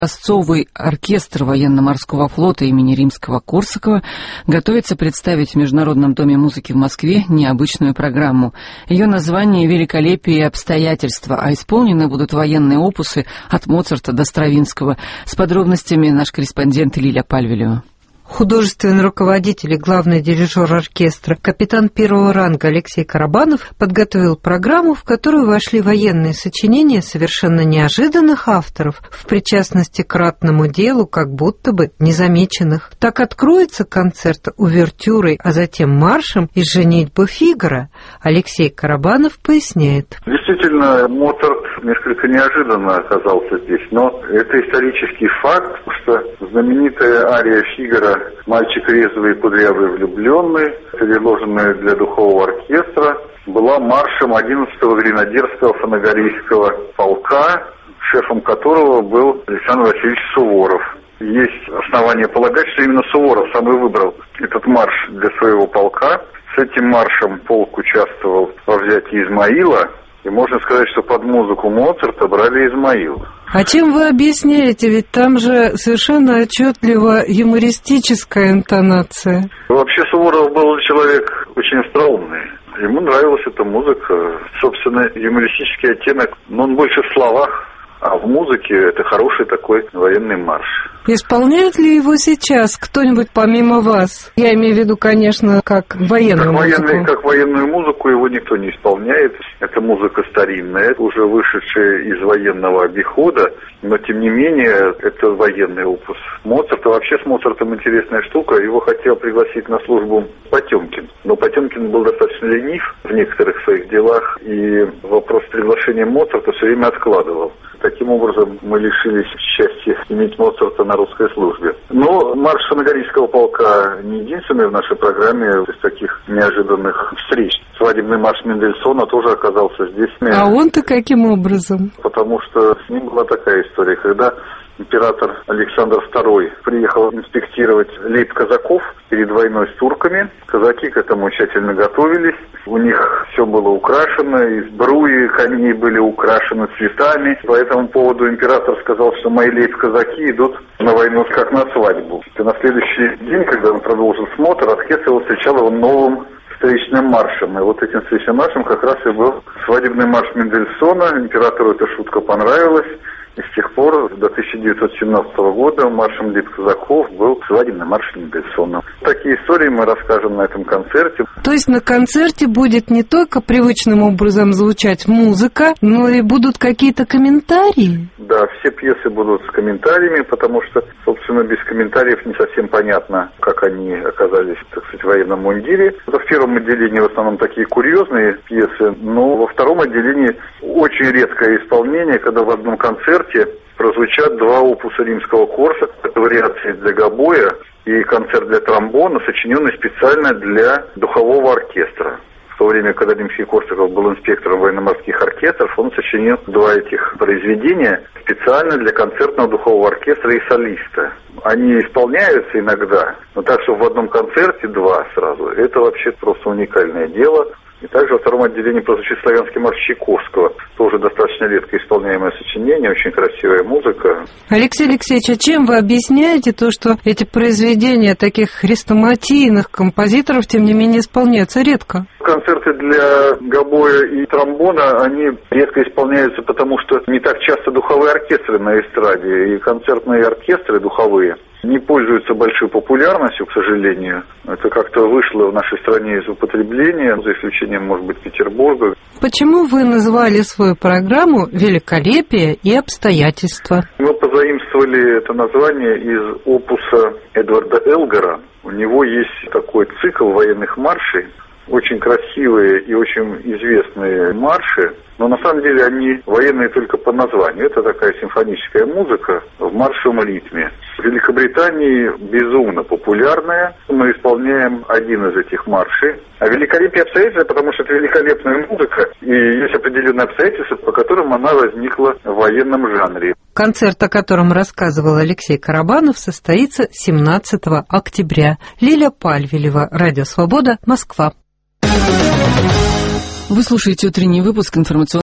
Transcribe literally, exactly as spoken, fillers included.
Образцовый оркестр военно-морского флота имени Римского-Корсакова готовится представить в Международном доме музыки в Москве необычную программу. Ее название «Великолепие и обстоятельства», а исполнены будут военные опусы от Моцарта до Стравинского. С подробностями наш корреспондент Лиля Пальвелева. Художественный руководитель и главный дирижер оркестра, капитан первого ранга Алексей Карабанов подготовил программу, в которую вошли военные сочинения совершенно неожиданных авторов, в причастности к ратному делу, как будто бы незамеченных. Так откроется концерт увертюрой, а затем маршем из «Женитьбы Фигаро». Алексей Карабанов поясняет. Действительно, Моцарт несколько неожиданно оказался здесь, но это исторический факт, что знаменитая ария Фигаро «Мальчик резвый, кудрявый, влюбленный», переложенная для духового оркестра, была маршем одиннадцатого гренадерского фанагорийского полка, шефом которого был Александр Васильевич Суворов. Есть основания полагать, что именно Суворов сам и выбрал этот марш для своего полка. С этим маршем полк участвовал во взятии Измаила, и можно сказать, что под музыку Моцарта брали Измаил. А чем вы объясняете? Ведь там же совершенно отчетливо юмористическая интонация. Вообще Суворов был человек очень остроумный. Ему нравилась эта музыка. Собственно, юмористический оттенок, но он больше в словах, а в музыке это хороший такой военный марш. Исполняет ли его сейчас кто-нибудь помимо вас? Я имею в виду, конечно, как военную как музыку. Военный, как военную музыку его никто не исполняет. Это музыка старинная, уже вышедшая из военного обихода, но тем не менее это военный опус Моцарта. Вообще с Моцартом интересная штука. Его хотел пригласить на службу Потемкин, но Потемкин был достаточно ленив в некоторых своих делах, и вопрос приглашения Моцарта все время откладывал. Таким образом, мы лишились счастья иметь Моцарта на русской службе. Но марш фанагорийского полка не единственный в нашей программе из таких неожиданных встреч. Свадебный марш Мендельсона тоже оказался здесь. А он-то каким образом? Потому что с ним была такая история, когда император Александр второй приехал инспектировать лейб-казаков перед войной с турками. Казаки к этому тщательно готовились. У них все было украшено, и сбруи коней были украшены цветами. По этому поводу император сказал, что мои лейб-казаки идут на войну как на свадьбу. И на следующий день, когда он продолжил смотр, оркестр встречал его новым встречным маршем. И вот этим встречным маршем как раз и был свадебный марш Мендельсона. Императору эта шутка понравилась. И с тех пор, до тысяча девятьсот семнадцатого года, маршем лейб-казаков был свадебный марш Мендельсона. Такие истории мы расскажем на этом концерте. То есть на концерте будет не только привычным образом звучать музыка, но и будут какие-то комментарии? Да, все пьесы будут с комментариями, потому что, собственно, без комментариев не совсем понятно, как они оказались, так сказать, в военном мундире. В первом отделении в основном такие курьезные пьесы, но во втором отделении очень редкое исполнение, когда в одном концерте прозвучат два опуса Римского-Корсакова, это вариации для гобоя и концерт для тромбона, сочиненный специально для духового оркестра. В то время, когда Римский-Корсаков был инспектором военно-морских оркестров, он сочинил два этих произведения специально для концертного духового оркестра и солиста. Они исполняются иногда, но так, что в одном концерте два сразу. Это вообще просто уникальное дело. И также во втором отделении прозвучит славянский марш Чайковского. Тоже достаточно редко исполняемое сочинение, очень красивая музыка. Алексей Алексеевич, а чем вы объясняете то, что эти произведения таких хрестоматийных композиторов, тем не менее, исполняются редко? Концерты для гобоя и тромбона, они редко исполняются, потому что не так часто духовые оркестры на эстраде, и концертные оркестры духовые не пользуются большой популярностью, к сожалению. Это как-то вышло в нашей стране из употребления, за исключением, может быть, Петербурга. Почему вы назвали свою программу «Великолепие и обстоятельства»? Мы позаимствовали это название из опуса Эдварда Элгара. У него есть такой цикл военных маршей, очень красивые и очень известные марши, но на самом деле они военные только по названию. Это такая симфоническая музыка в маршевом ритме. В Великобритании безумно популярная. Мы исполняем один из этих маршей. А «Великолепие обстоятельства», потому что это великолепная музыка, и есть определенные обстоятельства, по которым она возникла в военном жанре. Концерт, о котором рассказывал Алексей Карабанов, состоится семнадцатого октября. Лиля Пальвелева, Радио Свобода, Москва. Вы слушаете утренний выпуск информационного